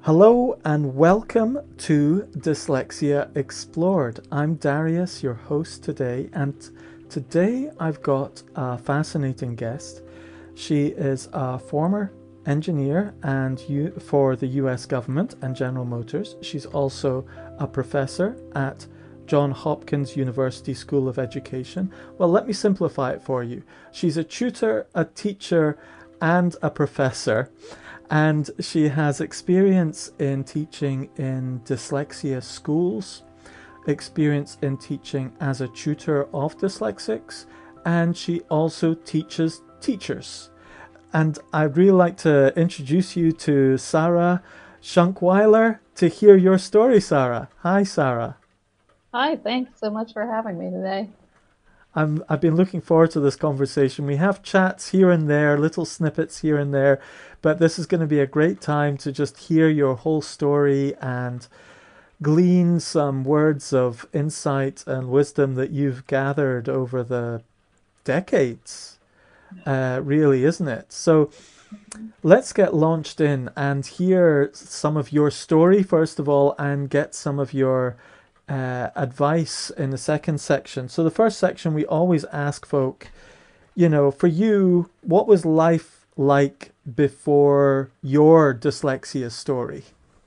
Hello and welcome to Dyslexia Explored. I'm Darius, your host today, and today I've got a fascinating guest. She is a former engineer for the US government and General Motors. She's also a professor at Johns Hopkins University School of Education. Well, let me simplify it for you. She's a tutor, a teacher, and a professor. And she has experience in teaching in dyslexia schools, experience in teaching as a tutor of dyslexics, and she also teaches teachers. And I'd really like to introduce you to Sarah Schunkweiler to hear your story, Sarah. Hi, Sarah. Hi, thanks so much for having me today. I've been looking forward to this conversation. We have chats here and there, little snippets here and there, but this is going to be a great time to just hear your whole story and glean some words of insight and wisdom that you've gathered over the decades, really, isn't it? So let's get launched in and hear some of your story, first of all, and get some of your advice in the second section. So, the first section, we always ask folk, for you, what was life like before your dyslexia story?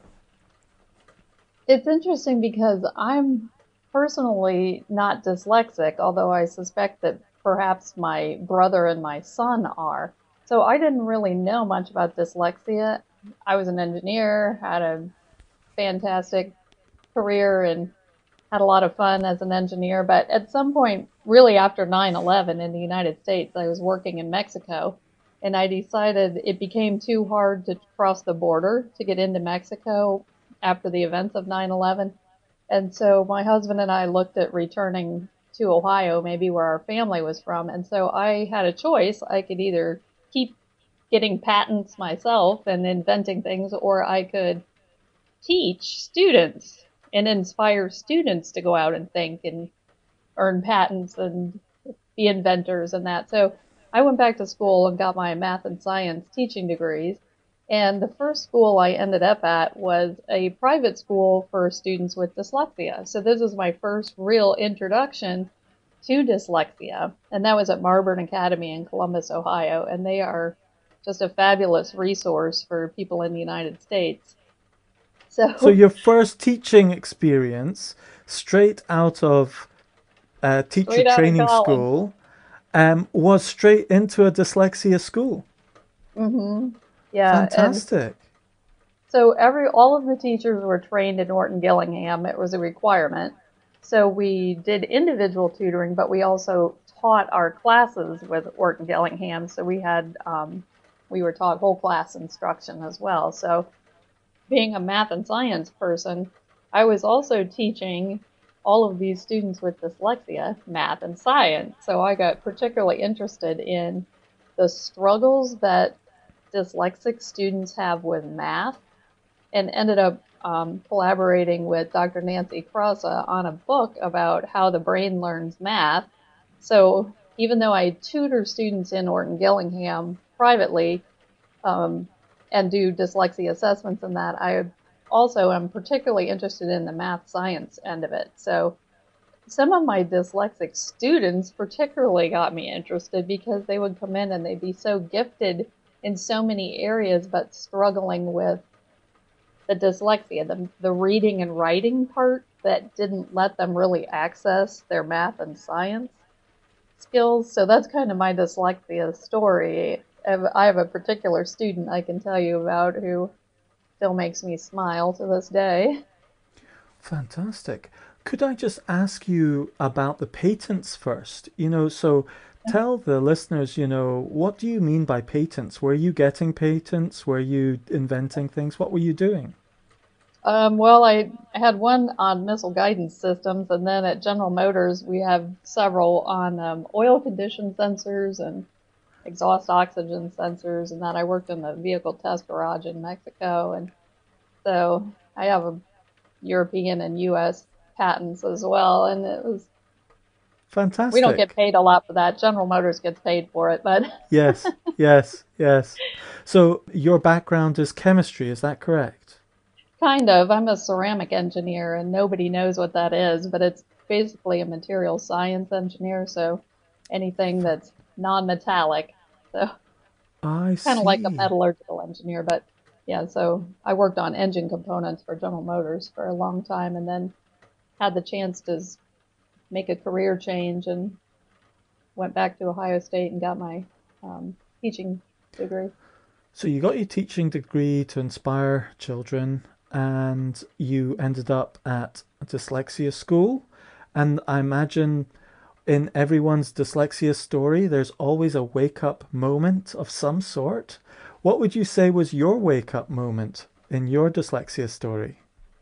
It's interesting because I'm personally not dyslexic, although I suspect that perhaps my brother and my son are. So I didn't really know much about dyslexia. I was an engineer, had a fantastic career, and had a lot of fun as an engineer. But at some point, really after 9/11 in the United States, I was working in Mexico, and I decided it became too hard to cross the border to get into Mexico after the events of 9/11. And so my husband and I looked at returning to Ohio, maybe where our family was from. And so I had a choice. I could either keep getting patents myself and inventing things, or I could teach students and inspire students to go out and think and earn patents and be inventors and that. So I went back to school and got my math and science teaching degrees. And the first school I ended up at was a private school for students with dyslexia. So this is my first real introduction to dyslexia. And that was at Marburn Academy in Columbus, Ohio. And they are just a fabulous resource for people in the United States. So, So your first teaching experience straight out of teacher straight out of training college. school was straight into a dyslexia school. hmm Yeah, and Fantastic. so all of the teachers were trained in Orton Gillingham. It was a requirement. So we did individual tutoring, but we also taught our classes with Orton Gillingham. So we were taught whole class instruction as well. So being a math and science person, I was also teaching all of these students with dyslexia math and science. So I got particularly interested in the struggles that dyslexic students have with math and ended up collaborating with Dr. Nancy Krause on a book about how the brain learns math. So even though I tutor students in Orton Gillingham privately um, and do dyslexia assessments and that, I also am particularly interested in the math science end of it. So some of my dyslexic students particularly got me interested because they would come in and they'd be so gifted in so many areas, but struggling with the dyslexia, the reading and writing part that didn't let them really access their math and science skills. So that's kind of my dyslexia story. I have a particular student I can tell you about who still makes me smile to this day. Fantastic. Could I just ask you about the patents first? So tell the listeners, what do you mean by patents? Were you getting patents? Were you inventing things? What were you doing? Well, I had one on missile guidance systems, and then at General Motors, we have several on oil condition sensors and exhaust oxygen sensors, and that I worked in the vehicle test garage in Mexico. And so I have a European and US patents as well. And we don't get Fantastic. paid a lot for that. General Motors gets paid for it, but Yes, yes, yes. So your background is chemistry, is that correct? Kind of. I'm a ceramic engineer, and nobody knows what that is, but it's basically a material science engineer, so anything that's non-metallic. So I kind of like a see. metallurgical engineer, but yeah, so I worked on engine components for General Motors for a long time and then had the chance to make a career change and went back to Ohio State and got my teaching degree. So you got your teaching degree to inspire children, and you ended up at a dyslexia school. And I imagine in everyone's dyslexia story, there's always a wake up moment of some sort. What would you say was your wake up moment in your dyslexia story?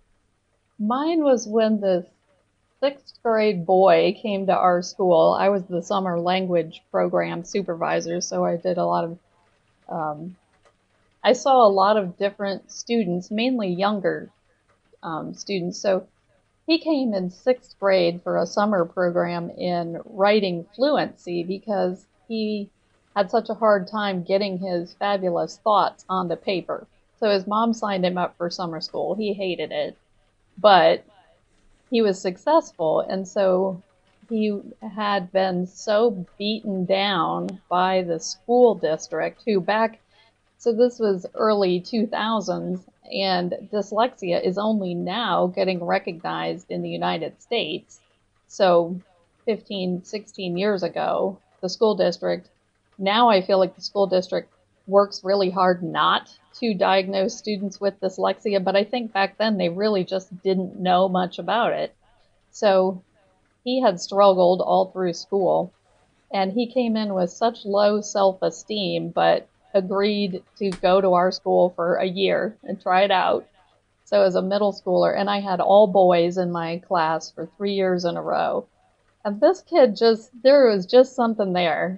Mine was when the sixth grade boy came to our school. I was the summer language program supervisor, so I did a lot of, um, I saw a lot of different students, mainly younger students. So he came in sixth grade for a summer program in writing fluency because he had such a hard time getting his fabulous thoughts onto paper. So his mom signed him up for summer school. He hated it, but he was successful. And so he had been so beaten down by the school district who back, so this was early 2000s, and dyslexia is only now getting recognized in the United States. So 15, 16 years ago, the school district, now I feel like the school district works really hard not to diagnose students with dyslexia, but I think back then they really just didn't know much about it. So he had struggled all through school, and he came in with such low self-esteem, but agreed to go to our school for a year and try it out. So as a middle schooler, and I had all boys in my class for 3 years in a row. And this kid just, there was just something there.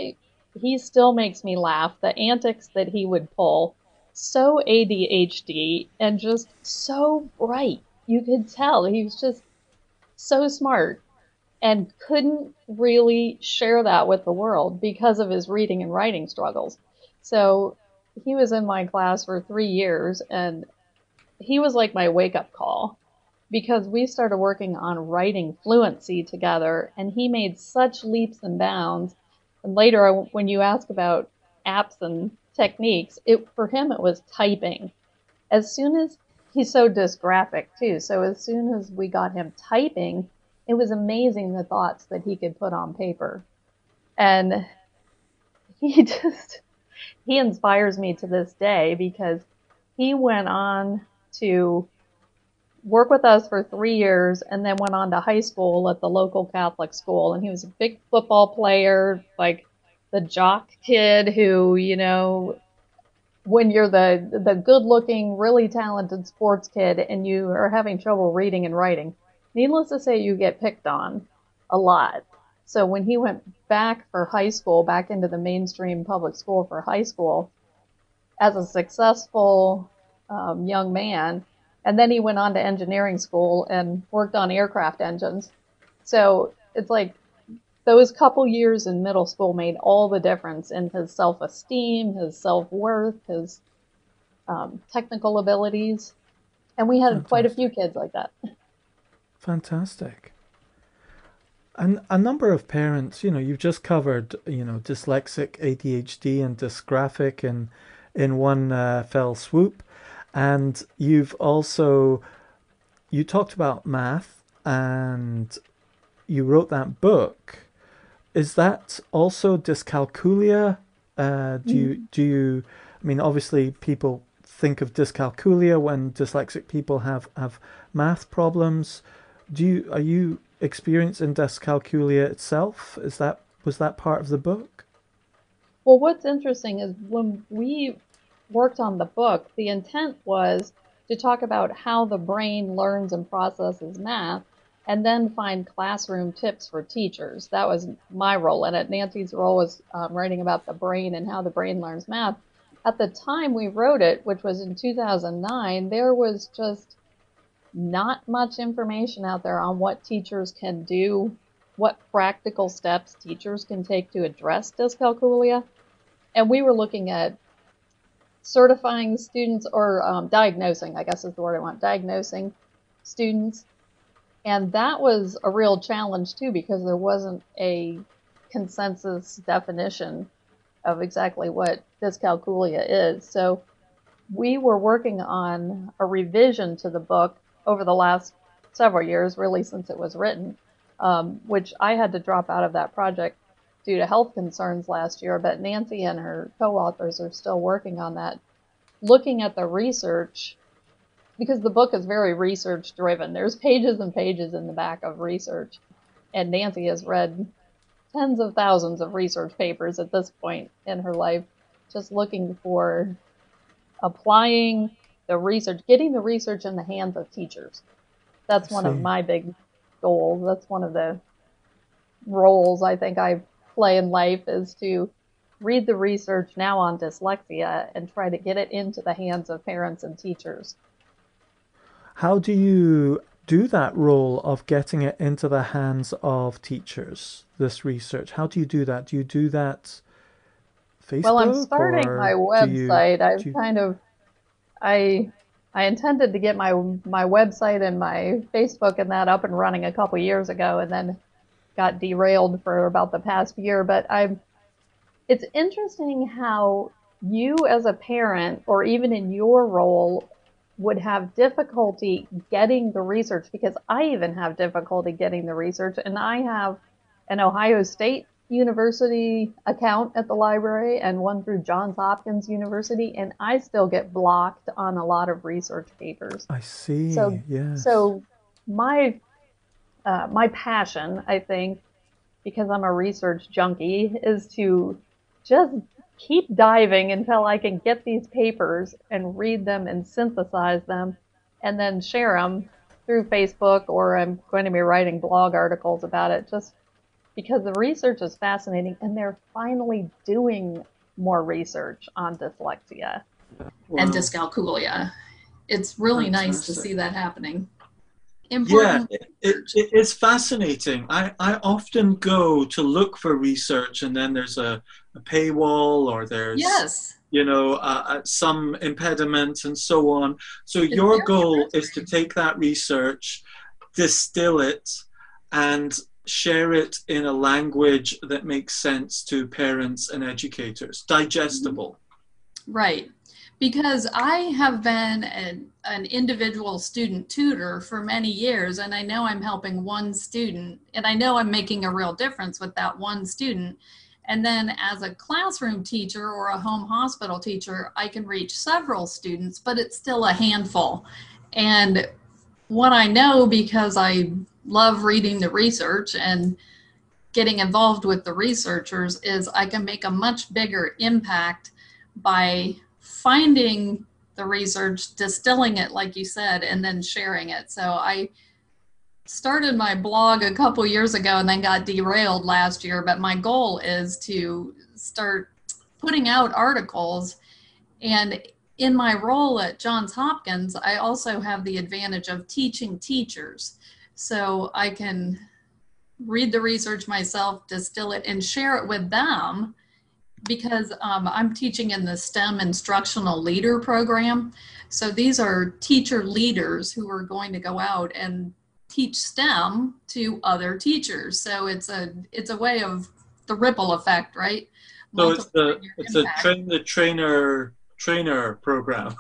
He still makes me laugh. The antics that he would pull, so ADHD and just so bright. You could tell he was just so smart and couldn't really share that with the world because of his reading and writing struggles. So he was in my class for 3 years, and he was like my wake up call because we started working on writing fluency together, and he made such leaps and bounds. And later, when you ask about apps and techniques, for him it was typing. As soon as he's so dysgraphic too, so as soon as we got him typing, it was amazing the thoughts that he could put on paper. And he just, he inspires me to this day because he went on to work with us for 3 years and then went on to high school at the local Catholic school. And he was a big football player, like the jock kid who, when you're the good looking, really talented sports kid and you are having trouble reading and writing, needless to say, you get picked on a lot. So when he went back for high school, back into the mainstream public school for high school, as a successful young man, and then he went on to engineering school and worked on aircraft engines. So it's like those couple years in middle school made all the difference in his self-esteem, his self-worth, his technical abilities. And we had quite a few Fantastic. kids like that. Fantastic. And a number of parents, you've just covered, dyslexic, ADHD, and dysgraphic in one fell swoop. And you've also, you talked about math and you wrote that book. Is that also dyscalculia? I mean, obviously people think of dyscalculia when dyslexic people have math problems. Are you experienced in dyscalculia itself? Was that part of the book? Well, what's interesting is when we worked on the book, the intent was to talk about how the brain learns and processes math and then find classroom tips for teachers. That was my role in it. Nancy's role was writing about the brain and how the brain learns math. At the time we wrote it, which was in 2009, there was just not much information out there on what teachers can do, what practical steps teachers can take to address dyscalculia. And we were looking at certifying students or diagnosing, I guess is the word I want, diagnosing students. And that was a real challenge too, because there wasn't a consensus definition of exactly what dyscalculia is. So we were working on a revision to the book over the last several years, really since it was written, which I had to drop out of that project due to health concerns last year. But Nancy and her co-authors are still working on that, looking at the research, because the book is very research driven. There's pages and pages in the back of research, and Nancy has read tens of thousands of research papers at this point in her life, just looking for applying the research, getting the research in the hands of teachers. That's I one of see. my big goals. That's one of the roles I think I play in life, is to read the research now on dyslexia and try to get it into the hands of parents and teachers. How do you do that role of getting it into the hands of teachers, this research? How do you do that? Do you do that Well, I'm Facebook starting my or do you website. I've do you, kind of I I intended to get my website and my Facebook and that up and running a couple years ago, and then got derailed for about the past year. But I'm it's interesting how you as a parent, or even in your role, would have difficulty getting the research, because I even have difficulty getting the research, and I have an Ohio State University account at the library and one through Johns Hopkins University, and I still get blocked on a lot of research papers. I see, So, yes. so my my passion, I think, because I'm a research junkie, is to just keep diving until I can get these papers and read them and synthesize them and then share them through Facebook, or I'm going to be writing blog articles about it, just because the research is fascinating and they're finally doing more research on dyslexia. And Wow, dyscalculia. It's really nice to fantastic. see that happening. Yeah, Important research. it is fascinating. I often go to look for research, and then there's a paywall, or there's, Yes, some impediment and so on. So it's your very goal is to frustrating. take that research, distill it, and share it in a language that makes sense to parents and educators, Mhm. digestible. Right. Because I have been an individual student tutor for many years, and I know I'm helping one student, and I know I'm making a real difference with that one student. And then as a classroom teacher or a home hospital teacher, I can reach several students, but it's still a handful. And what I know, because I love reading the research and getting involved with the researchers, is I can make a much bigger impact by finding the research, distilling it, like you said, and then sharing it. So I started my blog a couple years ago and then got derailed last year. But my goal is to start putting out articles. And in my role at Johns Hopkins, I also have the advantage of teaching teachers. So I can read the research myself, distill it, and share it with them, because I'm teaching in the STEM Instructional Leader Program. So these are teacher leaders who are going to go out and teach STEM to other teachers. So it's a way of the ripple effect, right? So it's Multiplying your a impact. train the trainer program.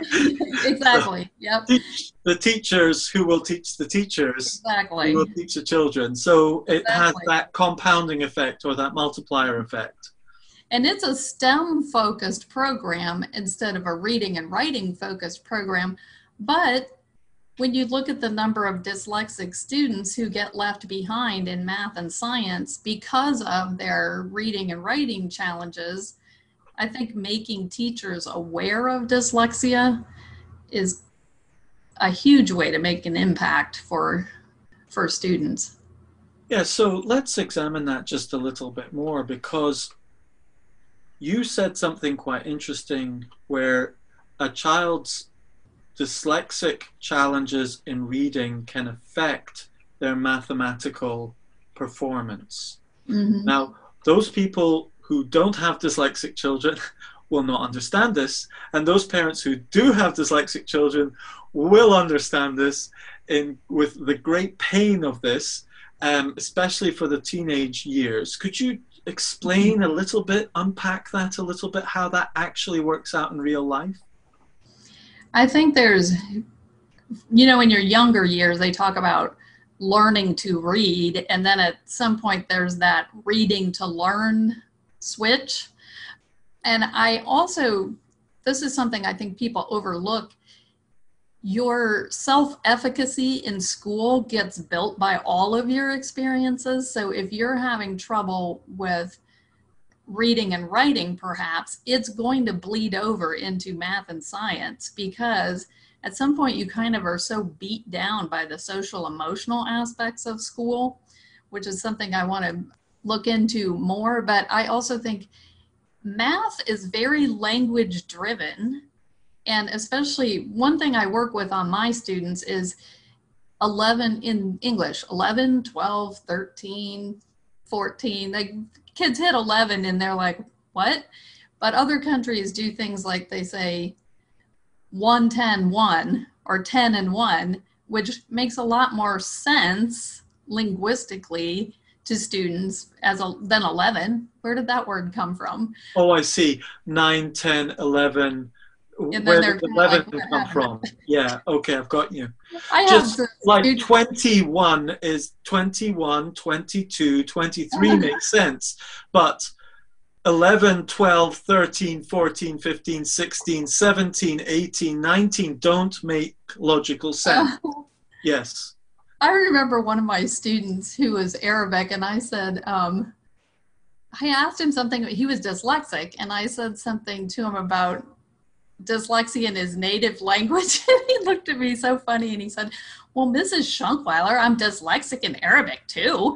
So Exactly. Yep. teach the teachers who will teach the teachers who will Exactly. teach the children. So it has Exactly. that compounding effect, or that multiplier effect. And it's a STEM focused program instead of a reading and writing focused program. But when you look at the number of dyslexic students who get left behind in math and science because of their reading and writing challenges, I think making teachers aware of dyslexia is a huge way to make an impact for students. Yeah, so let's examine that just a little bit more, because you said something quite interesting where a child's dyslexic challenges in reading can affect their mathematical performance. Mm-hmm. Now, those people who don't have dyslexic children will not understand this, and those parents who do have dyslexic children will understand this with the great pain of this, especially for the teenage years. Could you explain a little bit, unpack that a little bit, how that actually works out in real life? I think there's, you know, in your younger years, they talk about learning to read, and then at some point there's that reading to learn switch. And I also, this is something I think people overlook, your self-efficacy in school gets built by all of your experiences. So if you're having trouble with reading and writing, perhaps, it's going to bleed over into math and science, because at some point you kind of are so beat down by the social emotional aspects of school, which is something I want to look into more. But I also think math is very language driven. And especially one thing I work with on my students is 11 in English, 11, 12, 13, 14. Like, kids hit 11 and they're like, what? But other countries do things like they say 1, 10, 1 or 10 and 1, which makes a lot more sense linguistically to students than 11. Where did that word come from? Oh, I see. 9, 10, 11. And where then did 11 come from? Yeah, okay, I've got you. I Just have like 21 is 21, 22, 23 makes sense. But 11, 12, 13, 14, 15, 16, 17, 18, 19 don't make logical sense. Yes. I remember one of my students who was Arabic, and I said, I asked him something, he was dyslexic, and I said something to him about dyslexia in his native language. And he looked at me so funny and he said, well, Mrs. Schunkweiler, I'm dyslexic in Arabic too.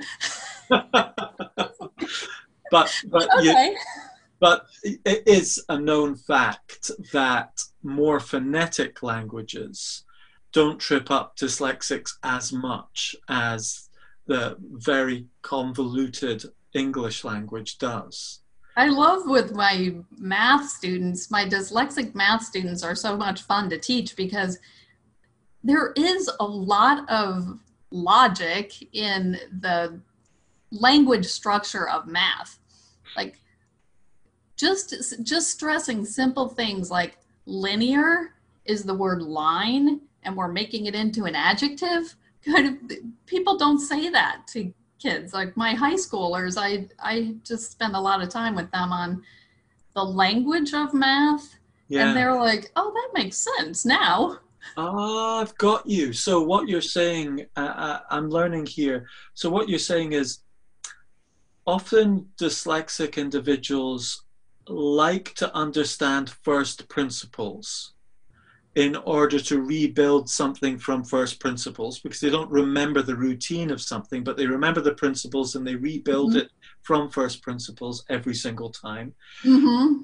But okay. But it is a known fact that more phonetic languages don't trip up dyslexics as much as the very convoluted English language does. I love with my math students, my dyslexic math students are so much fun to teach because there is a lot of logic in the language structure of math. Like just stressing simple things like linear is the word line and we're making it into an adjective. Kind of, people don't say that to kids. Like my high schoolers, I just spend a lot of time with them on the language of math. Yeah. And they're like, oh, that makes sense now. Oh, I've got you. So what you're saying, I'm learning here. So what you're saying is often dyslexic individuals like to understand first principles in order to rebuild something from first principles, because they don't remember the routine of something, but they remember the principles and they rebuild it from first principles every single time. Mm-hmm.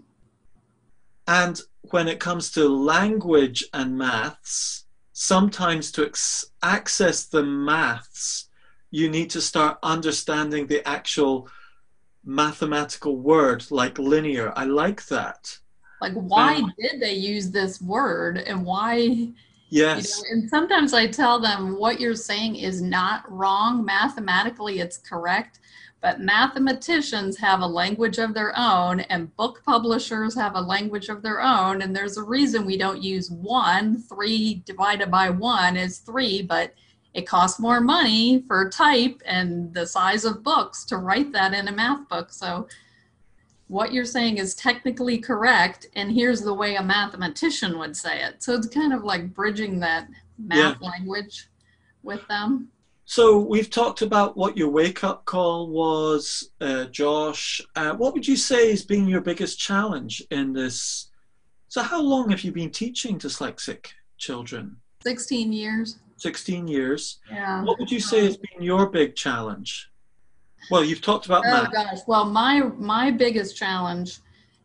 And when it comes to language and maths, sometimes to access the maths, you need to start understanding the actual mathematical word, like linear. I like that. Like, why did they use this word and why? Yes. You know, and sometimes I tell them what you're saying is not wrong. Mathematically, it's correct. But mathematicians have a language of their own and book publishers have a language of their own. And there's a reason we don't use 1. 3 divided by 1 is 3, but it costs more money for type and the size of books to write that in a math book. So what you're saying is technically correct, and here's the way a mathematician would say it. So it's kind of like bridging that math language with them. So we've talked about what your wake-up call was, Josh. What would you say has been your biggest challenge in this? So how long have you been teaching dyslexic children? 16 years. 16 years. Yeah. What would you say has been your big challenge? Well, you've talked about math. Oh gosh. Well, my biggest challenge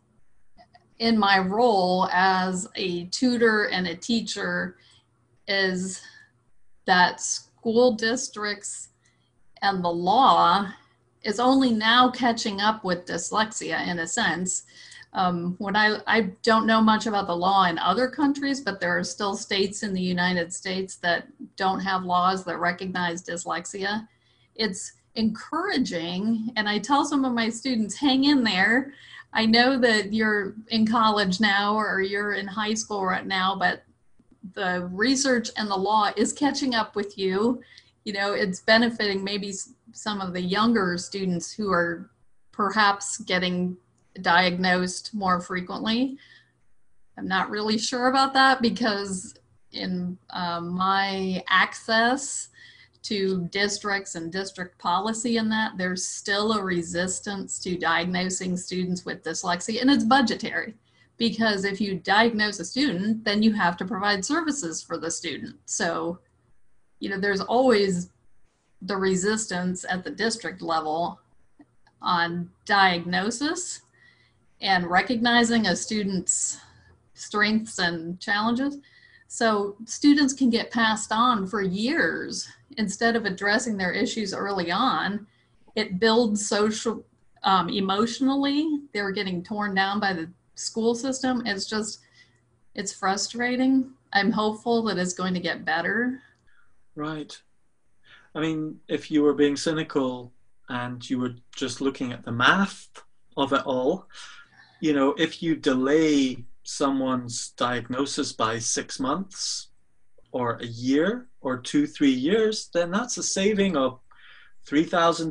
in my role as a tutor and a teacher is that school districts and the law is only now catching up with dyslexia in a sense. When I don't know much about the law in other countries, but there are still states in the United States that don't have laws that recognize dyslexia. It's encouraging, and I tell some of my students, hang in there. I know that you're in college now or you're in high school right now, but the research and the law is catching up with you. You know, it's benefiting maybe some of the younger students who are perhaps getting diagnosed more frequently. I'm not really sure about that because in my access to districts and district policy in that, there's still a resistance to diagnosing students with dyslexia, and it's budgetary. Because if you diagnose a student, then you have to provide services for the student. So, you know, there's always the resistance at the district level on diagnosis and recognizing a student's strengths and challenges. So students can get passed on for years instead of addressing their issues early on. It builds social, emotionally, they're getting torn down by the school system. It's frustrating. I'm hopeful that it's going to get better. Right. I mean, if you were being cynical and you were just looking at the math of it all, you know, if you delay someone's diagnosis by 6 months or a year or 2-3 years, then that's a saving of $3,000,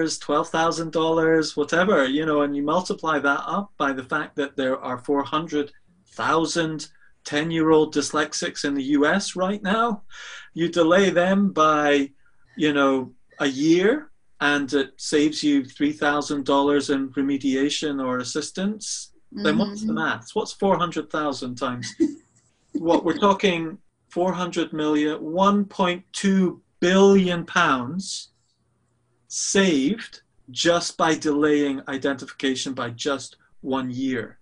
$12,000, whatever, you know, and you multiply that up by the fact that there are 400,000 10-year-old dyslexics in the US right now. You delay them by, you know, a year, and it saves you $3,000 in remediation or assistance. Then what's the maths? What's 400,000 times? What we're talking 400 million, 1.2 billion pounds saved just by delaying identification by just 1 year.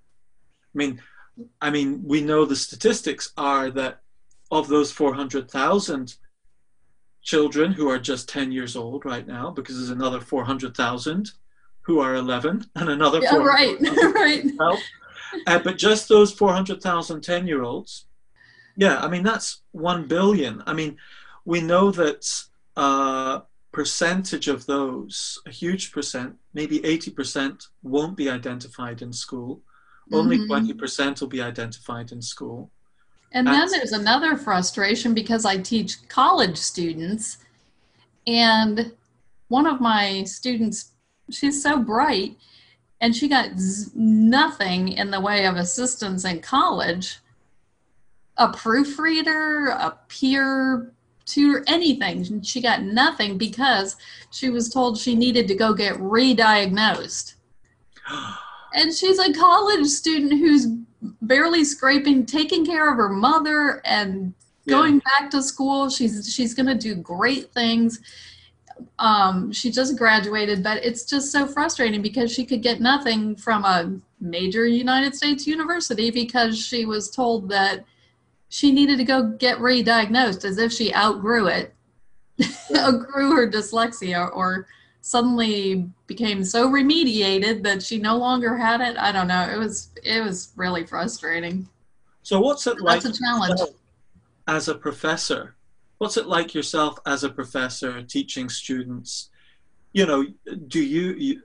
I mean, we know the statistics are that of those 400,000 children who are just 10 years old right now, because there's another 400,000 who are 11 and another 400,000 right. But just those 400,000 10-year-olds, yeah, I mean, that's 1 billion. I mean, we know that percentage of those, a huge percent, maybe 80%, won't be identified in school. Only 20% will be identified in school. And then there's another frustration because I teach college students, and one of my students, she's so bright, and she got nothing in the way of assistance in college, a proofreader, a peer tutor, anything. She got nothing because she was told she needed to go get re-diagnosed. And she's a college student who's barely scraping, taking care of her mother and going back to school. She's going to do great things. She just graduated, but it's just so frustrating because she could get nothing from a major United States university because she was told that she needed to go get re-diagnosed as if she outgrew it, outgrew her dyslexia, or suddenly became so remediated that she no longer had it. I don't know. It was really frustrating. So what's it like? That's a challenge. As a professor? What's it like yourself as a professor teaching students? You know, do you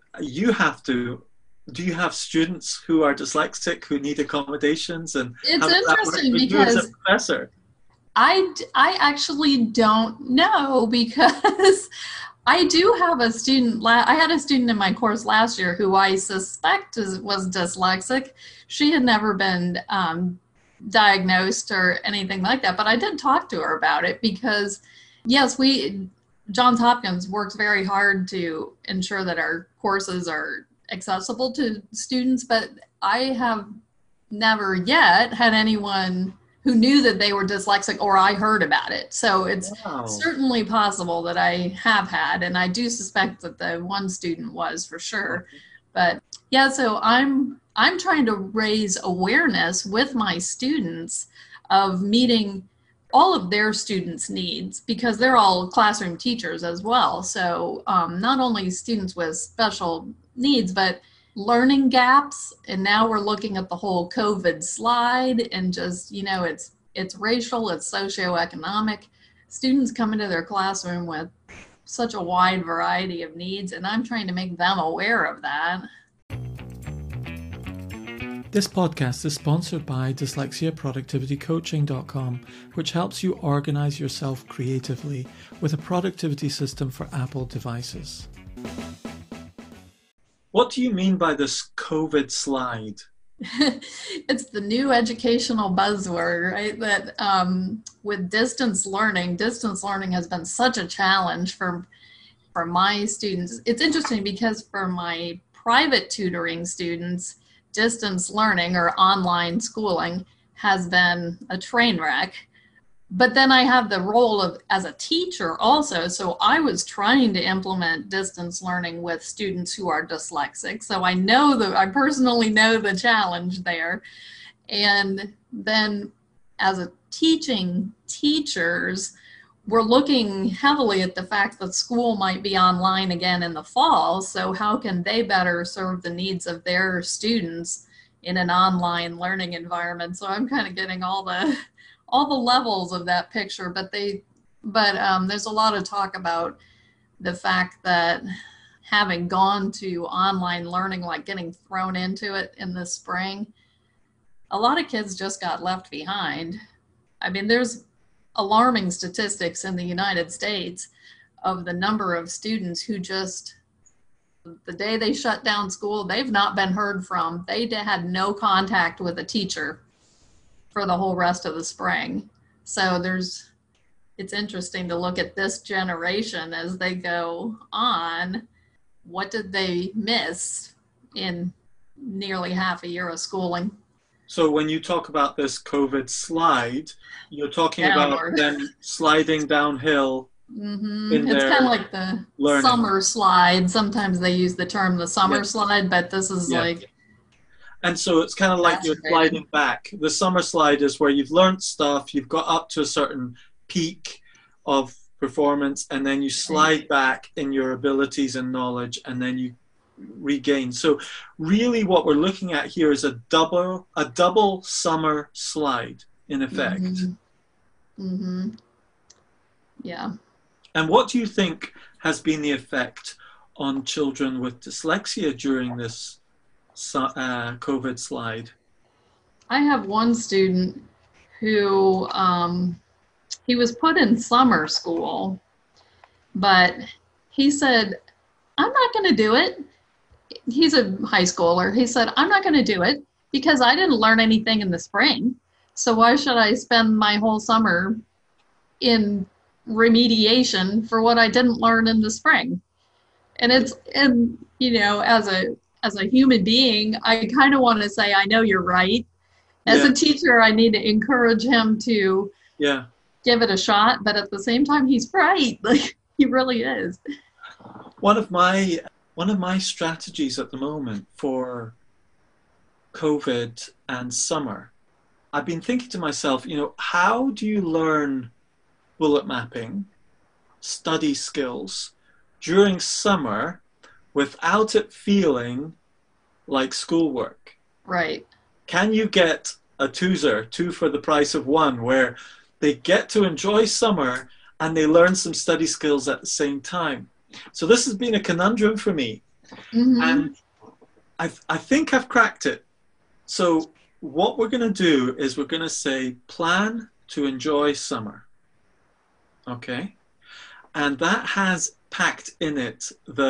have students who are dyslexic who need accommodations? And it's interesting because as a professor? I actually don't know because I do have a student, I had a student in my course last year who I suspect was dyslexic. She had never been diagnosed or anything like that, but I did talk to her about it because, yes, Johns Hopkins works very hard to ensure that our courses are accessible to students, but I have never yet had anyone who knew that they were dyslexic or I heard about it. So it's certainly possible that I have had, and I do suspect that the one student was for sure. But yeah, so I'm trying to raise awareness with my students of meeting all of their students' needs because they're all classroom teachers as well. So not only students with special needs, but learning gaps, and now we're looking at the whole COVID slide, and just, you know, it's racial, it's socioeconomic. Students come into their classroom with such a wide variety of needs, and I'm trying to make them aware of that. This podcast is sponsored by dyslexiaproductivitycoaching.com, which helps you organize yourself creatively with a productivity system for Apple devices. What do you mean by this COVID slide? It's the new educational buzzword, right? That with distance learning has been such a challenge for my students. It's interesting because for my private tutoring students, distance learning or online schooling has been a train wreck. But then I have the role of as a teacher also. So I was trying to implement distance learning with students who are dyslexic. So I personally know the challenge there. And then as a teaching teachers, we're looking heavily at the fact that school might be online again in the fall. So how can they better serve the needs of their students in an online learning environment? So I'm kind of getting all the levels of that picture, but there's a lot of talk about the fact that having gone to online learning, like getting thrown into it in the spring, a lot of kids just got left behind. I mean, there's alarming statistics in the United States of the number of students who just, the day they shut down school, they've not been heard from. They had no contact with a teacher for the whole rest of the spring. So it's interesting to look at this generation as they go on. What did they miss in nearly half a year of schooling? So when you talk about this COVID slide, you're talking Downward. about them sliding downhill. Mm-hmm. It's kind of like the learning. Summer slide. Sometimes they use the term the summer slide, but this is like... And so it's kind of like you're sliding back. The summer slide is where you've learned stuff, you've got up to a certain peak of performance, and then you slide back in your abilities and knowledge, and then you regain. So really what we're looking at here is a double summer slide in effect. Mm-hmm. Mm-hmm. Yeah. And what do you think has been the effect on children with dyslexia during this COVID slide? I have one student who he was put in summer school, but he said, I'm not going to do it. He's a high schooler. He said, I'm not going to do it because I didn't learn anything in the spring. So why should I spend my whole summer in remediation for what I didn't learn in the spring? And you know, as a human being, I kind of want to say, I know you're right. As a teacher, I need to encourage him to give it a shot. But at the same time, he's right. Like, he really is. One of my strategies at the moment for COVID and summer, I've been thinking to myself, you know, how do you learn bullet mapping, study skills during summer without it feeling like schoolwork? Right. Can you get a two for the price of one, where they get to enjoy summer and they learn some study skills at the same time? So this has been a conundrum for me. Mm-hmm. And I think I've cracked it. So what we're going to do is we're going to say, plan to enjoy summer. Okay? And that has packed in it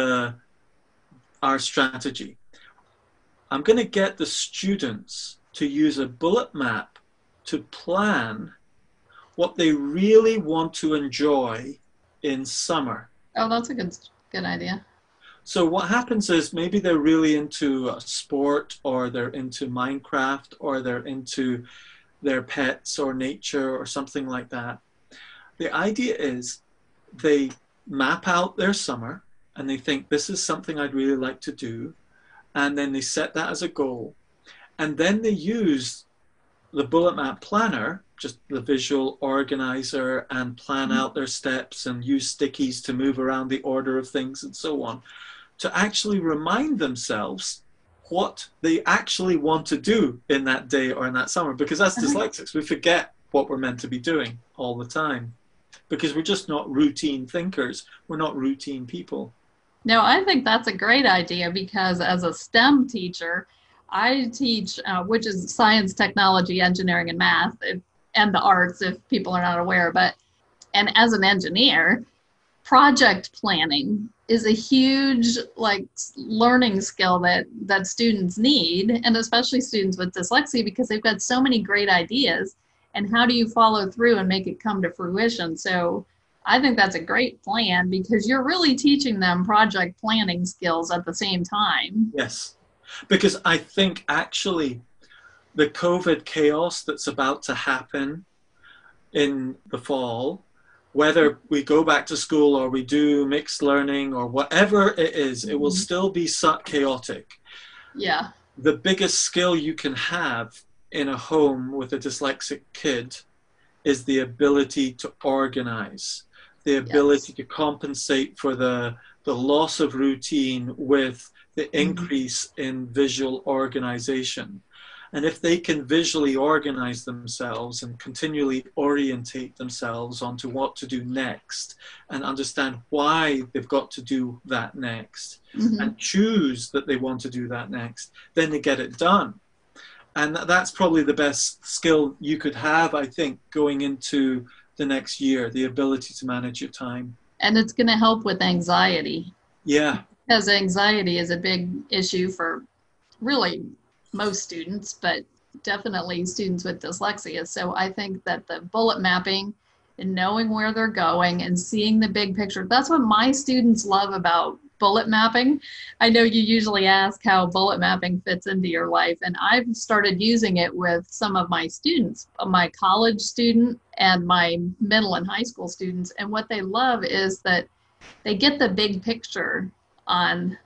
our strategy. I'm going to get the students to use a bullet map to plan what they really want to enjoy in summer. Oh, that's a good idea. So what happens is maybe they're really into sport, or they're into Minecraft, or they're into their pets or nature or something like that. The idea is they map out their summer and they think, this is something I'd really like to do. And then they set that as a goal. And then they use the bullet map planner, just the visual organizer, and plan out their steps and use stickies to move around the order of things and so on, to actually remind themselves what they actually want to do in that day or in that summer. Because as dyslexics, we forget what we're meant to be doing all the time because we're just not routine thinkers. We're not routine people. No, I think that's a great idea because as a STEM teacher, I teach, which is science, technology, engineering, and math, and the arts, if people are not aware. And as an engineer, project planning is a huge learning skill that students need, and especially students with dyslexia, because they've got so many great ideas. And how do you follow through and make it come to fruition? So I think that's a great plan because you're really teaching them project planning skills at the same time. Yes, because I think actually the COVID chaos that's about to happen in the fall, whether we go back to school or we do mixed learning or whatever it is, it will still be so chaotic. Yeah. The biggest skill you can have in a home with a dyslexic kid is the ability to organize, the ability to compensate for the loss of routine with the increase in visual organization. And if they can visually organize themselves and continually orientate themselves onto what to do next and understand why they've got to do that next and choose that they want to do that next, then they get it done. And that's probably the best skill you could have, I think, going into the next year, the ability to manage your time. And it's going to help with anxiety. Yeah. Because anxiety is a big issue for really most students, but definitely students with dyslexia. So I think that the bullet mapping and knowing where they're going and seeing the big picture, that's what my students love about bullet mapping. I know you usually ask how bullet mapping fits into your life, and I've started using it with some of my students, my college student and my middle and high school students. And what they love is that they get the big picture on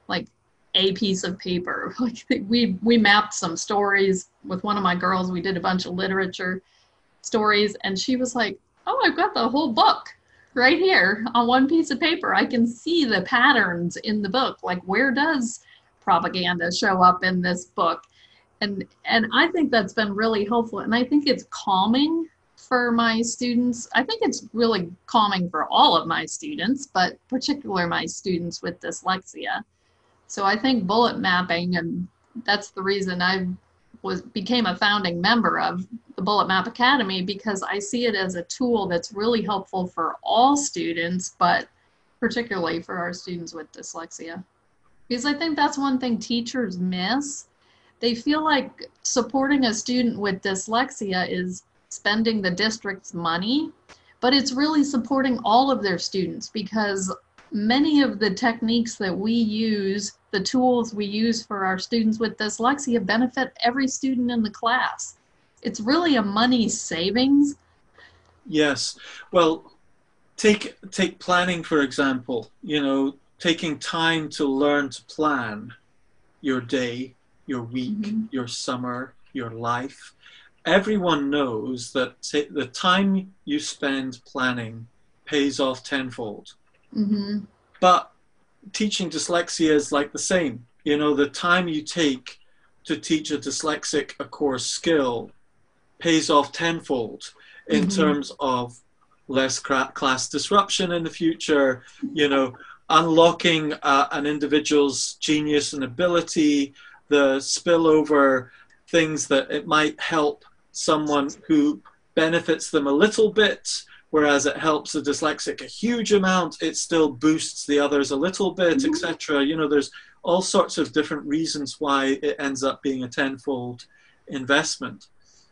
a piece of paper. We mapped some stories with one of my girls. We did a bunch of literature stories, and she was like, "Oh, I've got the whole book right here on one piece of paper. I can see the patterns in the book. Where does propaganda show up in this book?" And I think that's been really helpful. And I think it's calming for my students. I think it's really calming for all of my students, but particularly my students with dyslexia. So I think bullet mapping, and that's the reason I became a founding member of the Bullet Map Academy, because I see it as a tool that's really helpful for all students, but particularly for our students with dyslexia. Because I think that's one thing teachers miss. They feel like supporting a student with dyslexia is spending the district's money, but it's really supporting all of their students, because many of the techniques that we use, the tools we use for our students with dyslexia, benefit every student in the class. It's really a money savings. Yes. Well, take planning, for example. Taking time to learn to plan your day, your week, your summer, your life. Everyone knows that the time you spend planning pays off tenfold. But teaching dyslexia is like the same. The time you take to teach a dyslexic a core skill pays off tenfold in terms of less class disruption in the future, unlocking an individual's genius and ability, the spillover things that it might help someone who benefits them a little bit, whereas it helps the dyslexic a huge amount, it still boosts the others a little bit, etc. There's all sorts of different reasons why it ends up being a tenfold investment.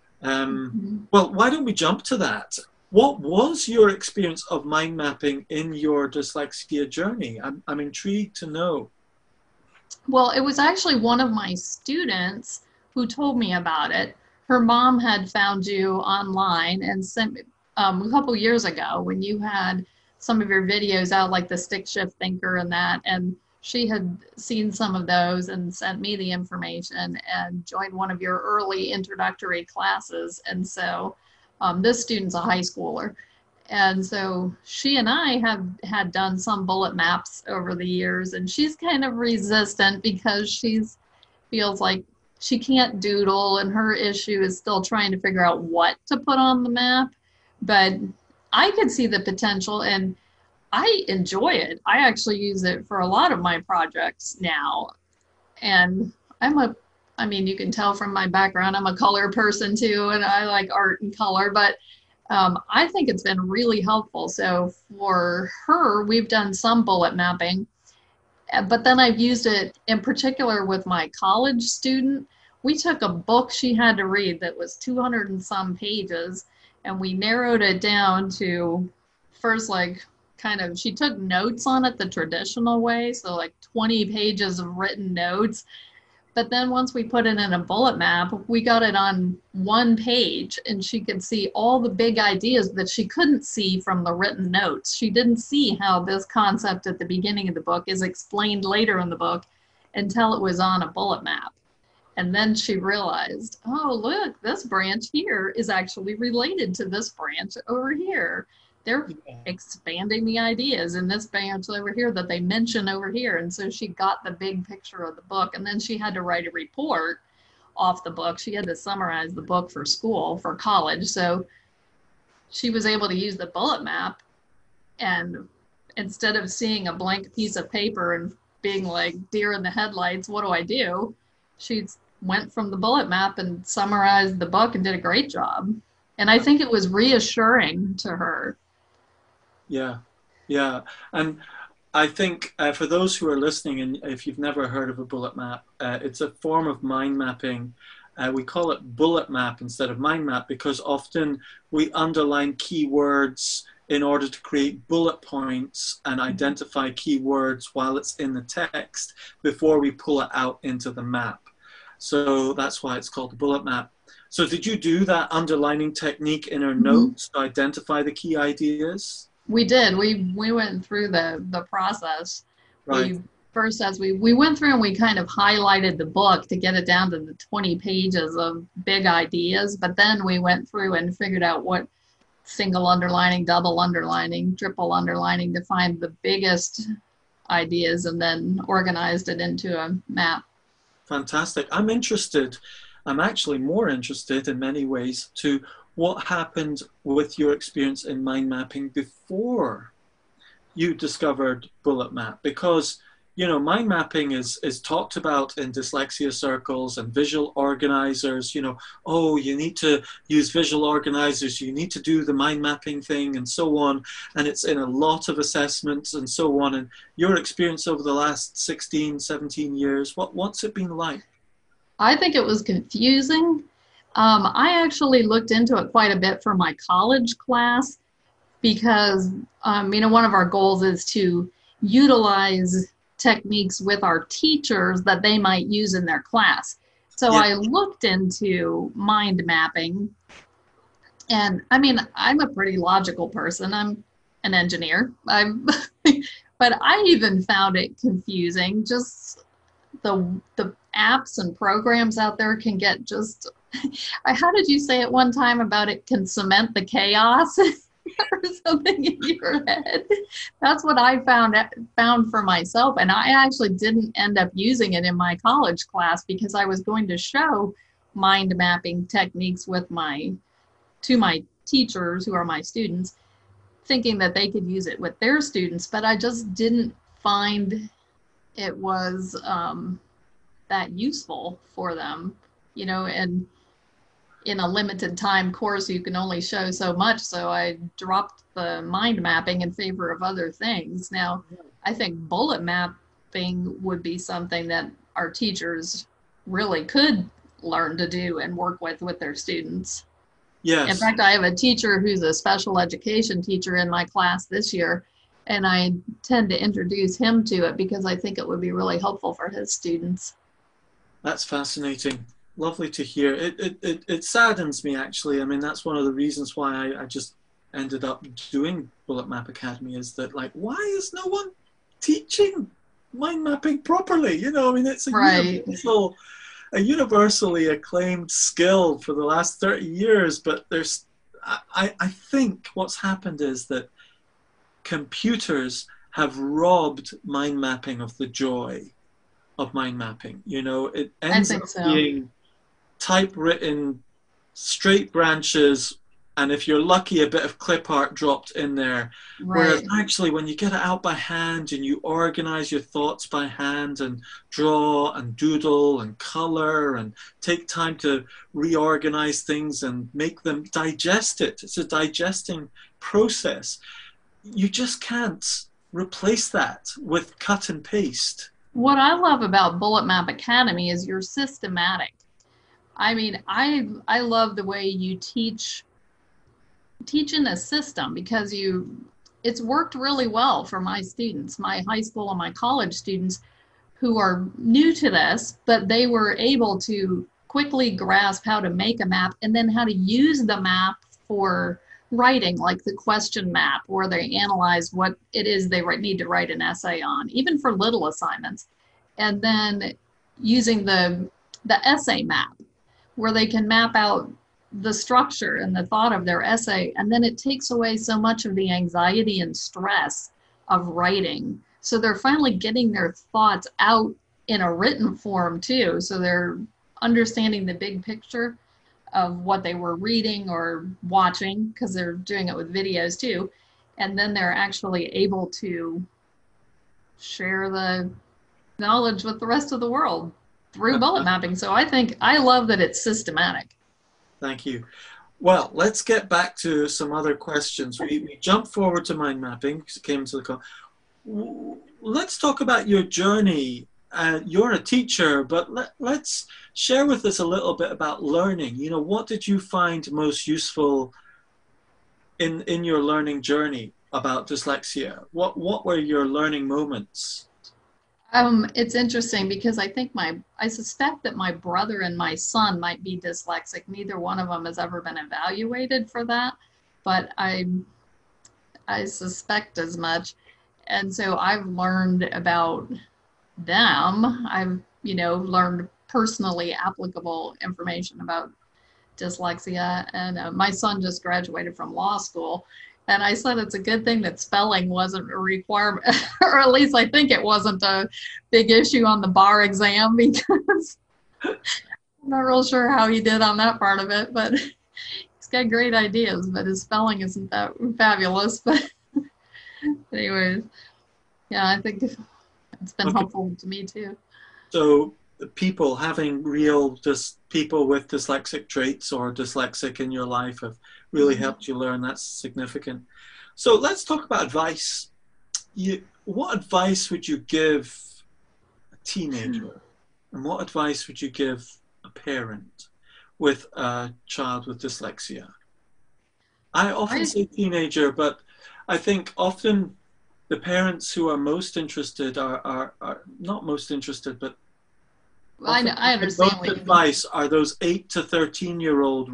Well, why don't we jump to that? What was your experience of mind mapping in your dyslexia journey? I'm intrigued to know. Well, it was actually one of my students who told me about it. Her mom had found you online and sent me a couple years ago when you had some of your videos out, like the Stick Shift Thinker and that, and she had seen some of those and sent me the information and joined one of your early introductory classes. And so this student's a high schooler. And so she and I had done some bullet maps over the years, and she's kind of resistant because she's feels like she can't doodle, and her issue is still trying to figure out what to put on the map. But I could see the potential, and I enjoy it. I actually use it for a lot of my projects now. And I mean, you can tell from my background, I'm a color person too, and I like art and color, but I think it's been really helpful. So for her, we've done some bullet mapping, but then I've used it in particular with my college student. We took a book she had to read that was 200 and some pages, and we narrowed it down to first, like, kind of, she took notes on it the traditional way, so like 20 pages of written notes. But then once we put it in a bullet map, we got it on one page, and she could see all the big ideas that she couldn't see from the written notes. She didn't see how this concept at the beginning of the book is explained later in the book until it was on a bullet map. And then she realized, oh, look, this branch here is actually related to this branch over here. They're expanding the ideas in this branch over here that they mention over here. And so she got the big picture of the book, and then she had to write a report off the book. She had to summarize the book for school, for college. So she was able to use the bullet map, and instead of seeing a blank piece of paper and being like deer in the headlights, what do I do? She went from the bullet map and summarized the book and did a great job. And I think it was reassuring to her. Yeah, yeah. And I think for those who are listening, and if you've never heard of a bullet map, it's a form of mind mapping. We call it bullet map instead of mind map because often we underline keywords in order to create bullet points and identify keywords while it's in the text before we pull it out into the map. So that's why it's called the bullet map. So did you do that underlining technique in our notes to identify the key ideas? We did. We went through the process. Right. We went through and we kind of highlighted the book to get it down to the 20 pages of big ideas. But then we went through and figured out what single underlining, double underlining, triple underlining to find the biggest ideas, and then organized it into a map. Fantastic. I'm actually more interested in many ways to what happened with your experience in mind mapping before you discovered bullet map, because mind mapping is talked about in dyslexia circles and visual organizers. Oh, you need to use visual organizers, you need to do the mind mapping thing, and so on, and it's in a lot of assessments and so on. And your experience over the last 16, 17 years, what's it been like? I think it was confusing. I actually looked into it quite a bit for my college class because, one of our goals is to utilize techniques with our teachers that they might use in their class. So I looked into mind mapping, and I'm a pretty logical person. I'm an engineer. But I even found it confusing. Just the apps and programs out there can get just, how did you say it one time about it can cement the chaos or something in your head? That's what I found for myself. And I actually didn't end up using it in my college class because I was going to show mind mapping techniques to my teachers who are my students, thinking that they could use it with their students, but I just didn't find it was that useful for them, and in a limited time course, you can only show so much. So I dropped the mind mapping in favor of other things. Now, I think bullet mapping would be something that our teachers really could learn to do and work with their students. Yes. In fact, I have a teacher who's a special education teacher in my class this year, and I tend to introduce him to it because I think it would be really helpful for his students. That's fascinating. Lovely to hear. It saddens me, actually. That's one of the reasons why I just ended up doing Bullet Map Academy, is that, why is no one teaching mind mapping properly? It's a universally acclaimed skill for the last 30 years, but I think what's happened is that computers have robbed mind mapping of the joy of mind mapping. You know, it I ends think up so. being typewritten, straight branches, and if you're lucky, a bit of clip art dropped in there. Whereas Right. actually, when you get it out by hand and you organize your thoughts by hand and draw and doodle and color and take time to reorganize things and make them digest it, it's a digesting process. You just can't replace that with cut and paste. What I love about Bullet Map Academy is you're systematic. I mean, I love the way you teach in a system because it's worked really well for my students, my high school and my college students who are new to this, but they were able to quickly grasp how to make a map and then how to use the map for writing, like the question map, where they analyze what it is they need to write an essay on, even for little assignments. And then using the essay map, where they can map out the structure and the thought of their essay. And then it takes away so much of the anxiety and stress of writing. So they're finally getting their thoughts out in a written form too. So they're understanding the big picture of what they were reading or watching, because they're doing it with videos too. And then they're actually able to share the knowledge with the rest of the world through bullet mapping. So I love that it's systematic. Thank you. Well, let's get back to some other questions. We jumped forward to mind mapping because it came to the call. Let's talk about your journey. You're a teacher, but let's share with us a little bit about learning. You know, what did you find most useful in your learning journey about dyslexia? What were your learning moments? It's interesting because I suspect that my brother and my son might be dyslexic. Neither one of them has ever been evaluated for that, but I suspect as much. And so I've learned about them. I've, learned personally applicable information about dyslexia. And my son just graduated from law school. And I said it's a good thing that spelling wasn't a requirement, or at least I think it wasn't a big issue on the bar exam, because I'm not real sure how he did on that part of it, but he's got great ideas, but his spelling isn't that fabulous. But anyways, yeah, I think it's been helpful to me too. So people having people with dyslexic traits or dyslexic in your life have really helped you learn. That's significant. So let's talk about advice. What advice would you give a teenager, and what advice would you give a parent with a child with dyslexia? I often say teenager, but I think often the parents who are most interested are not most interested, but I understand. Most advice are those 8 to 13-year-old,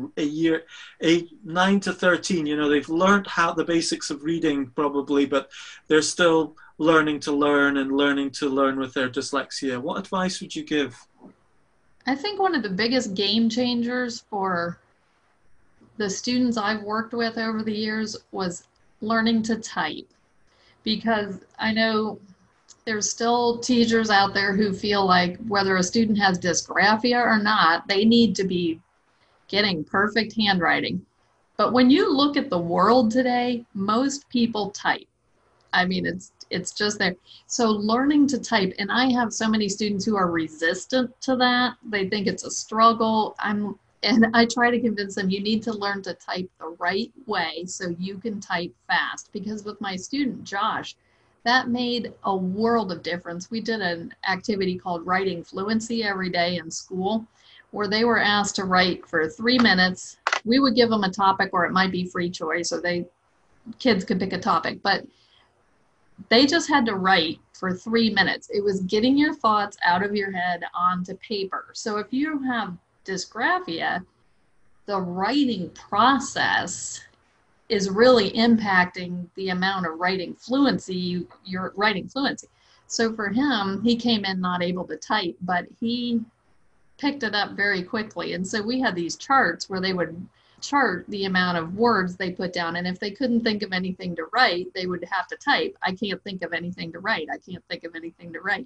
9 to 13. You know, they've learned the basics of reading probably, but they're still learning to learn and learning to learn with their dyslexia. What advice would you give? I think one of the biggest game changers for the students I've worked with over the years was learning to type, because I know there's still teachers out there who feel like whether a student has dysgraphia or not, they need to be getting perfect handwriting. But when you look at the world today, most people type. I mean, it's just there. So learning to type, and I have so many students who are resistant to that. They think it's a struggle. And I try to convince them you need to learn to type the right way so you can type fast. Because with my student, Josh, that made a world of difference. We did an activity called Writing Fluency every day in school, where they were asked to write for 3 minutes. We would give them a topic, or it might be free choice, or kids could pick a topic, but they just had to write for 3 minutes. It was getting your thoughts out of your head onto paper. So if you have dysgraphia, the writing process is really impacting the amount of writing fluency, your writing fluency. So for him, he came in not able to type, but he picked it up very quickly. And so we had these charts where they would chart the amount of words they put down. And if they couldn't think of anything to write, they would have to type, I can't think of anything to write. I can't think of anything to write.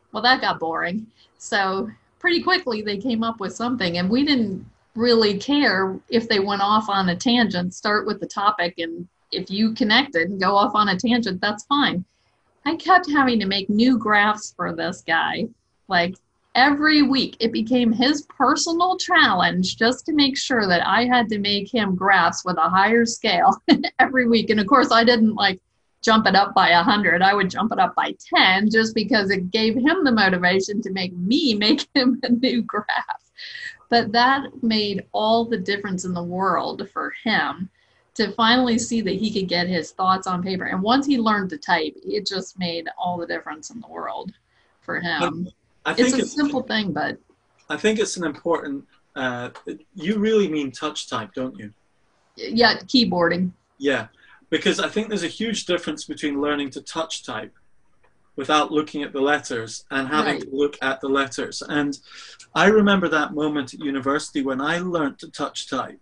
Well, that got boring. So pretty quickly they came up with something, and we didn't really care if they went off on a tangent. Start with the topic, and if you connected and go off on a tangent, that's fine. I kept having to make new graphs for this guy. Like every week, it became his personal challenge just to make sure that I had to make him graphs with a higher scale every week. And of course, I didn't like jump it up by 100. I would jump it up by 10 just because it gave him the motivation to make me make him a new graph. But that made all the difference in the world for him to finally see that he could get his thoughts on paper. And once he learned to type, it just made all the difference in the world for him. It's a simple thing, but I think it's an important, you really mean touch type, don't you? Yeah, keyboarding. Yeah, because I think there's a huge difference between learning to touch type without looking at the letters and having to look at the letters. And I remember that moment at university when I learned to touch type.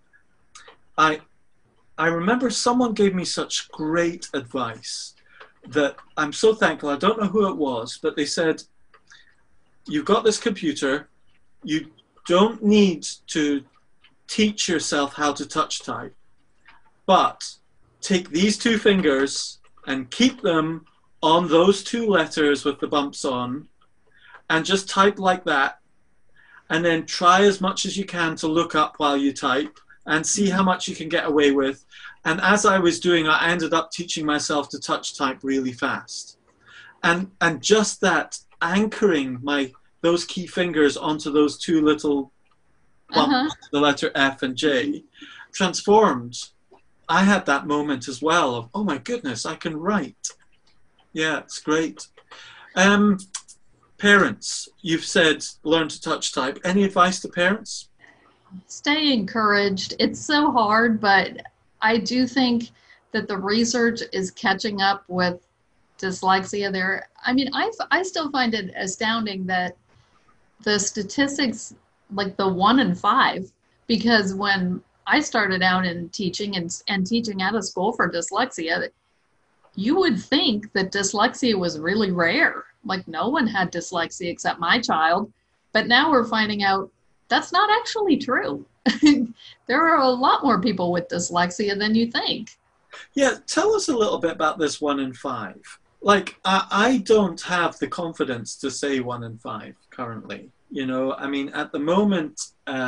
I remember someone gave me such great advice that I'm so thankful. I don't know who it was, but they said, you've got this computer, you don't need to teach yourself how to touch type, but take these two fingers and keep them on those two letters with the bumps on and just type like that, and then try as much as you can to look up while you type and see how much you can get away with. And as I was doing, I ended up teaching myself to touch type really fast. And just that anchoring those key fingers onto those two little bumps, the letter F and J, transformed. I had that moment as well of, oh my goodness, I can write. Yeah, it's great. Parents, you've said learn to touch type. Any advice to parents? Stay encouraged. It's so hard, but I do think that the research is catching up with dyslexia there. I mean, I still find it astounding that the statistics, like the 1 in 5, because when I started out in teaching and teaching at a school for dyslexia, you would think that dyslexia was really rare. Like no one had dyslexia except my child. But now we're finding out that's not actually true. There are a lot more people with dyslexia than you think. Yeah, tell us a little bit about this 1 in 5. Like, I don't have the confidence to say 1 in 5 currently. You know, I mean, at the moment,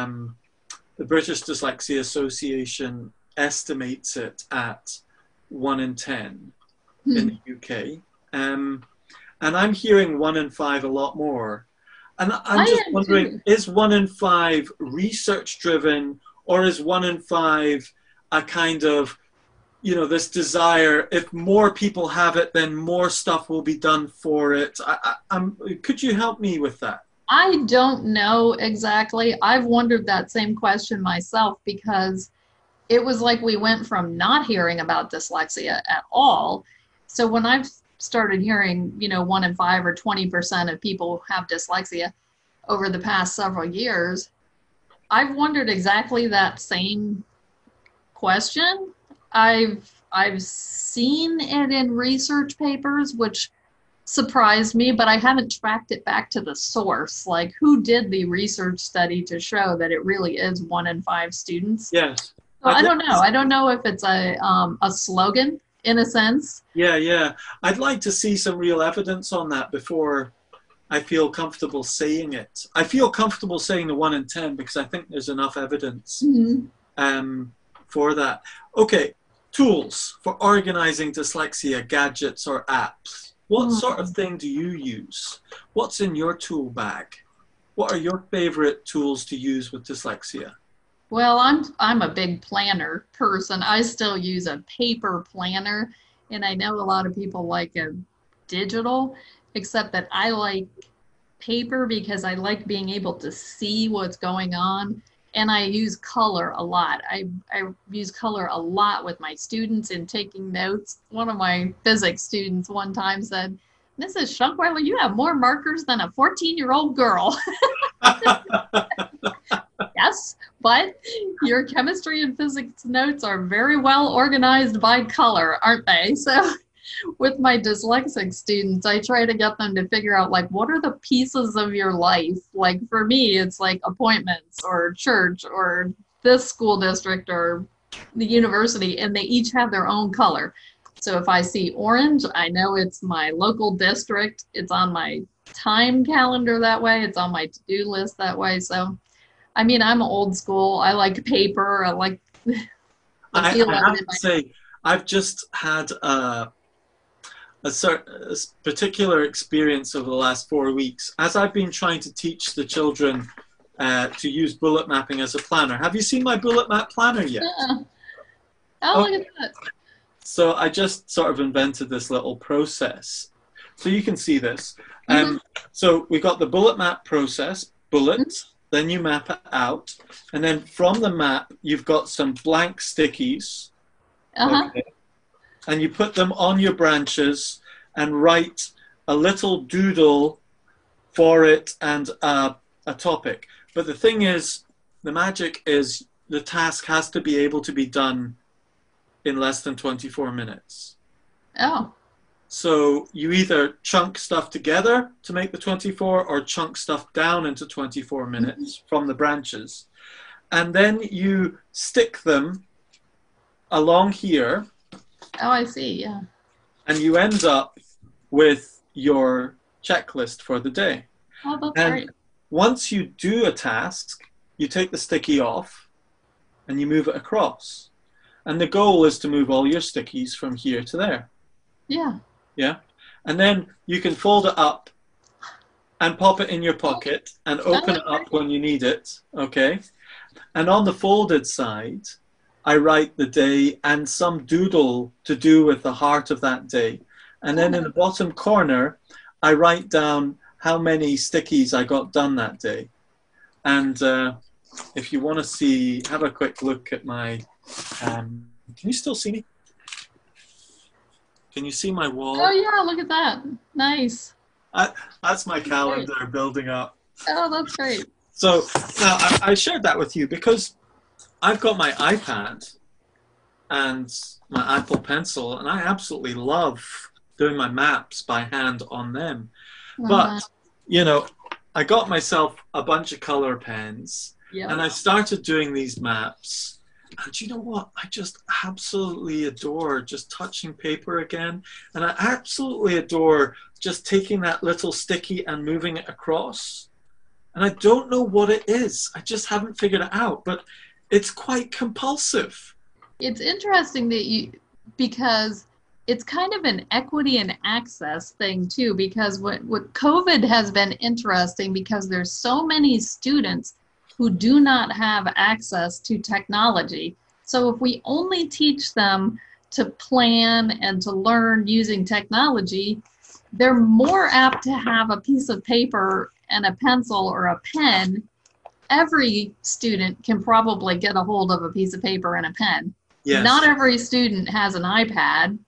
the British Dyslexia Association estimates it at 1 in 10 in the UK. And I'm hearing 1 in 5 a lot more. And I'm just wondering, is 1 in 5 research driven, or is 1 in 5 a kind of, you know, this desire, if more people have it, then more stuff will be done for it? Could you help me with that? I don't know exactly. I've wondered that same question myself, because it was like we went from not hearing about dyslexia at all. So when I've started hearing, you know, 1 in 5 or 20% of people have dyslexia over the past several years, I've wondered exactly that same question. I've seen it in research papers, which surprised me, but I haven't tracked it back to the source. Like, who did the research study to show that it really is 1 in 5 students? Yes. So I don't know. I don't know if it's a slogan in a sense. Yeah. I'd like to see some real evidence on that before I feel comfortable saying it. I feel comfortable saying the 1 in 10 because I think there's enough evidence for that. Okay, tools for organizing dyslexia, gadgets or apps. What sort of thing do you use? What's in your tool bag? What are your favorite tools to use with dyslexia? Well, I'm a big planner person. I still use a paper planner, and I know a lot of people like a digital, except that I like paper because I like being able to see what's going on, and I use color a lot. I use color a lot with my students in taking notes. One of my physics students one time said, "Mrs. Schunkweiler, you have more markers than a 14-year-old girl." Yes, but your chemistry and physics notes are very well organized by color, aren't they? So with my dyslexic students, I try to get them to figure out like what are the pieces of your life. Like for me, it's like appointments or church or this school district or the university, and they each have their own color. So if I see orange, I know it's my local district. It's on my time calendar that way. It's on my to-do list that way. So, I mean, I'm old school. I like paper. I like the feel I of have it. to say, I've just had a particular experience over the last 4 weeks as I've been trying to teach the children to use bullet mapping as a planner. Have you seen my bullet map planner yet? Yeah. Oh, look at that. So I just sort of invented this little process. So you can see this. So we've got the bullet map process, bullets, then you map it out. And then from the map, you've got some blank stickies. Okay, and you put them on your branches and write a little doodle for it and a topic. But the thing is, the magic is the task has to be able to be done in less than 24 minutes. Oh. So you either chunk stuff together to make the 24 or chunk stuff down into 24 minutes from the branches. And then you stick them along here. Oh, I see, yeah. And you end up with your checklist for the day. Oh, that's And great. once you do a task, you take the sticky off and you move it across. And the goal is to move all your stickies from here to there. Yeah. Yeah. And then you can fold it up and pop it in your pocket and open it up when you need it. Okay. And on the folded side, I write the day and some doodle to do with the heart of that day. And then in the bottom corner, I write down how many stickies I got done that day. And if you want to see, have a quick look at my, can you still see me? Can you see my wall? Oh, yeah, look at that. Nice. That's my calendar building up. Oh, that's great. So now I shared that with you because I've got my iPad and my Apple Pencil, and I absolutely love doing my maps by hand on them. But, you know, I got myself a bunch of color pens, and I started doing these maps. And you know what? I just absolutely adore just touching paper again. And I absolutely adore just taking that little sticky and moving it across. And I don't know what it is. I just haven't figured it out. But it's quite compulsive. It's interesting that because it's kind of an equity and access thing too, because what COVID has been interesting because there's so many students who do not have access to technology. So if we only teach them to plan and to learn using technology, they're more apt to have a piece of paper and a pencil or a pen. Every student can probably get a hold of a piece of paper and a pen. Yes. Not every student has an iPad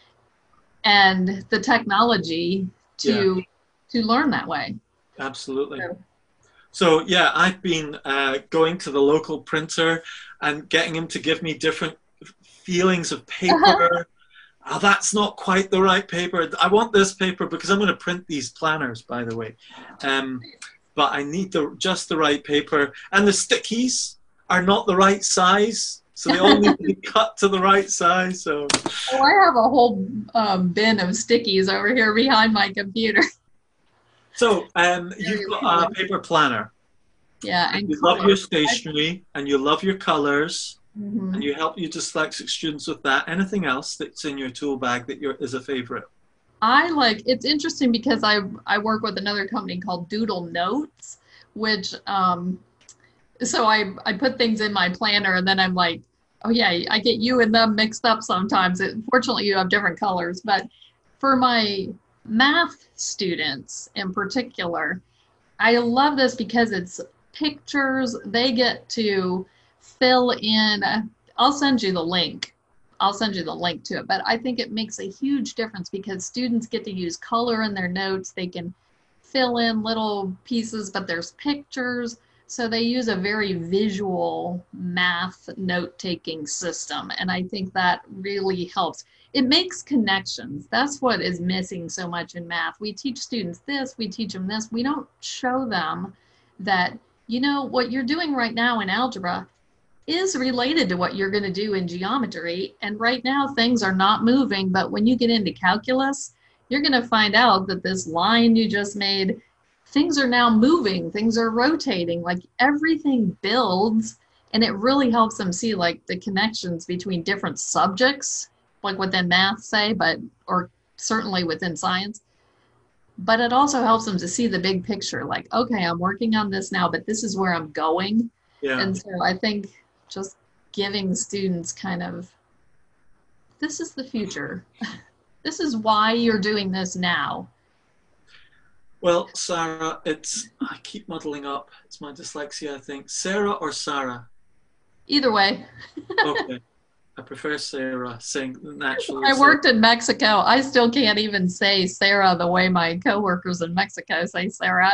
and the technology to learn that way. Absolutely. So yeah, I've been going to the local printer and getting him to give me different feelings of paper. Oh, that's not quite the right paper. I want this paper because I'm going to print these planners, by the way. But I need just the right paper. And the stickies are not the right size. So they all need to be cut to the right size. So. Oh, I have a whole bin of stickies over here behind my computer. So you've got a paper planner. Yeah. And you love your stationery and you love your colors and you help your dyslexic students with that. Anything else that's in your tool bag that is a favorite? It's interesting because I work with another company called Doodle Notes, which so I put things in my planner and then I'm like, oh yeah, I get you and them mixed up sometimes. Fortunately, you have different colors. But for my math students in particular, I love this because it's pictures. They get to fill in. I'll send you the link. I'll send you the link to it. But I think it makes a huge difference because students get to use color in their notes. They can fill in little pieces, but there's pictures. So they use a very visual math note-taking system, and I think that really helps. It makes connections. That's what is missing so much in math. We teach students this, we teach them this. We don't show them that, what you're doing right now in algebra is related to what you're going to do in geometry. And right now things are not moving, but when you get into calculus, you're going to find out that this line you just made, things are now moving, things are rotating, like everything builds, and it really helps them see like the connections between different subjects, like within math, say, or certainly within science. But it also helps them to see the big picture, like, okay, I'm working on this now, but this is where I'm going. Yeah. And so I think just giving students kind of, this is the future. This is why you're doing this now. Well, Sarah, I keep muddling up. It's my dyslexia, I think. Sarah or Sarah? Either way. Okay. I prefer Sarah, saying naturally. I worked in Mexico. I still can't even say Sarah the way my coworkers in Mexico say Sarah.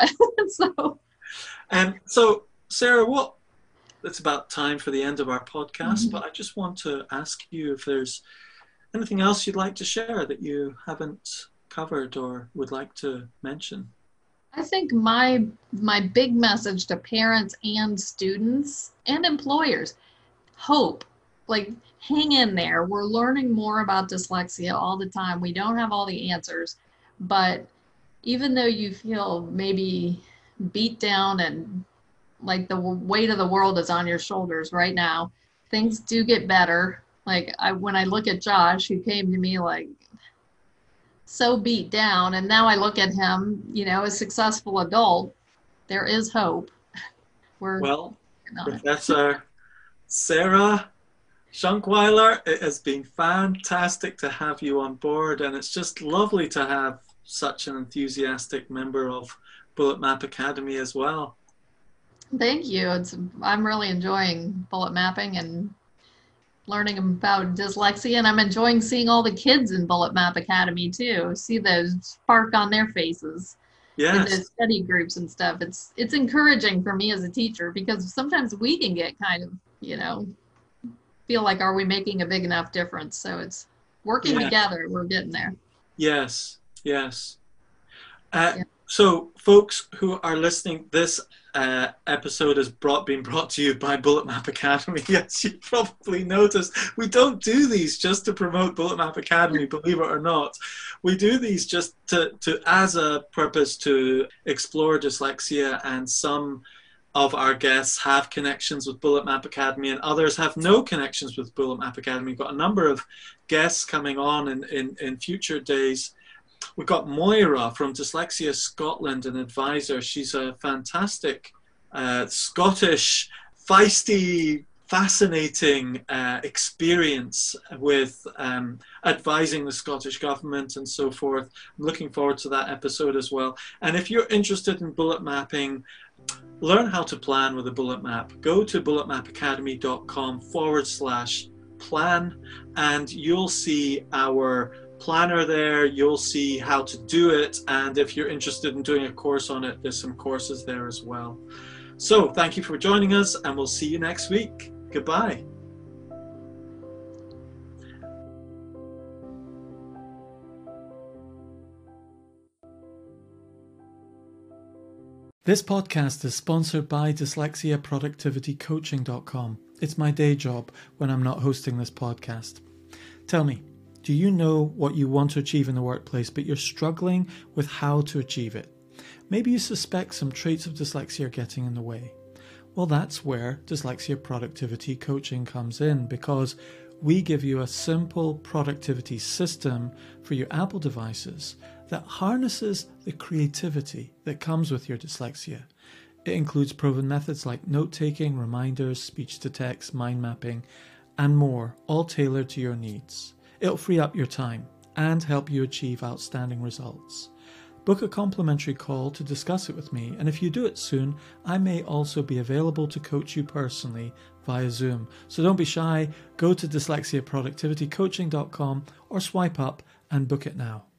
So, Sarah, it's about time for the end of our podcast, but I just want to ask you if there's anything else you'd like to share that you haven't covered or would like to mention. I think my big message to parents and students and employers, hope. Like, hang in there. We're learning more about dyslexia all the time. We don't have all the answers, but even though you feel maybe beat down and like the weight of the world is on your shoulders right now, things do get better. Like when I look at Josh, who came to me like so beat down, and now I look at him, a successful adult, there is hope. Professor Sarah Schunkweiler, it has been fantastic to have you on board, and it's just lovely to have such an enthusiastic member of Bullet Map Academy as well. Thank you. I'm really enjoying bullet mapping and learning about dyslexia, and I'm enjoying seeing all the kids in Bullet Map Academy too. See the spark on their faces. Yes. In the study groups and stuff. It's encouraging for me as a teacher, because sometimes we can get kind of, feel like, are we making a big enough difference? So it's working together. We're getting there. Yes. So folks who are listening, this episode has been brought to you by Bullet Map Academy. Yes, you probably noticed we don't do these just to promote Bullet Map Academy, believe it or not. We do these just to as a purpose to explore dyslexia, and some of our guests have connections with Bullet Map Academy and others have no connections with Bullet Map Academy. We've got a number of guests coming on in future days. We've got Moira from Dyslexia Scotland, an advisor. She's a fantastic Scottish, feisty, fascinating experience with advising the Scottish government and so forth. I'm looking forward to that episode as well. And if you're interested in bullet mapping, learn how to plan with a bullet map. Go to bulletmapacademy.com/plan, and you'll see our planner there. You'll see how to do it, and if you're interested in doing a course on it, there's some courses there as well. So thank you for joining us, and we'll see you next week. Goodbye. This podcast is sponsored by dyslexiaproductivitycoaching.com. It's my day job when I'm not hosting this podcast. Tell me, do you know what you want to achieve in the workplace, but you're struggling with how to achieve it? Maybe you suspect some traits of dyslexia are getting in the way. Well, that's where Dyslexia Productivity Coaching comes in, because we give you a simple productivity system for your Apple devices that harnesses the creativity that comes with your dyslexia. It includes proven methods like note-taking, reminders, speech-to-text, mind mapping, and more, all tailored to your needs. It'll free up your time and help you achieve outstanding results. Book a complimentary call to discuss it with me, and if you do it soon, I may also be available to coach you personally via Zoom. So don't be shy, go to dyslexiaproductivitycoaching.com or swipe up and book it now.